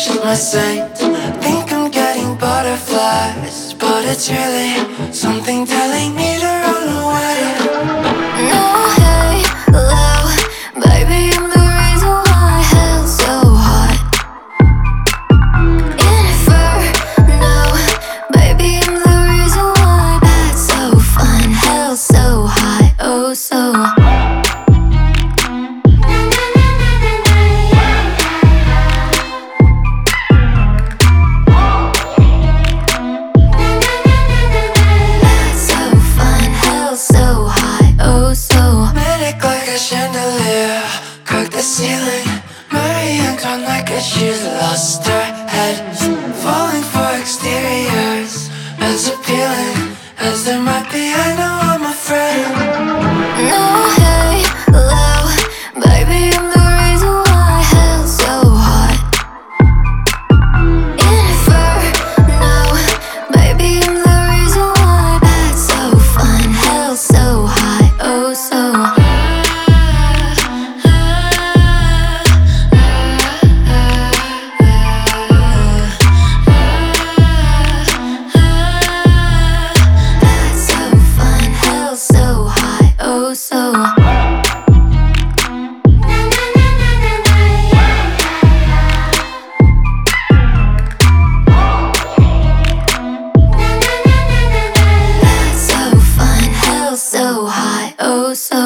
she's my saint. Think I'm getting butterflies, but it's really something telling me to run away. No halo, baby, I'm the reason why hell's so hot. Inferno, baby, I'm the reason why that's so fun. Hell's so hot, oh so hot. So high, oh so Manic like a chandelier, crack the ceiling. Marie Antoinette like she's lost her head. Falling for exteriors, as appealing as there might be. I know I'm afraid. no halo, baby, I'm the reason why hell's so hot. Inferno, baby, I'm the reason why that's so fun. Hell's so high, oh so that's so fun. Hell's so high, oh so that's so fun. Hell's so high, oh so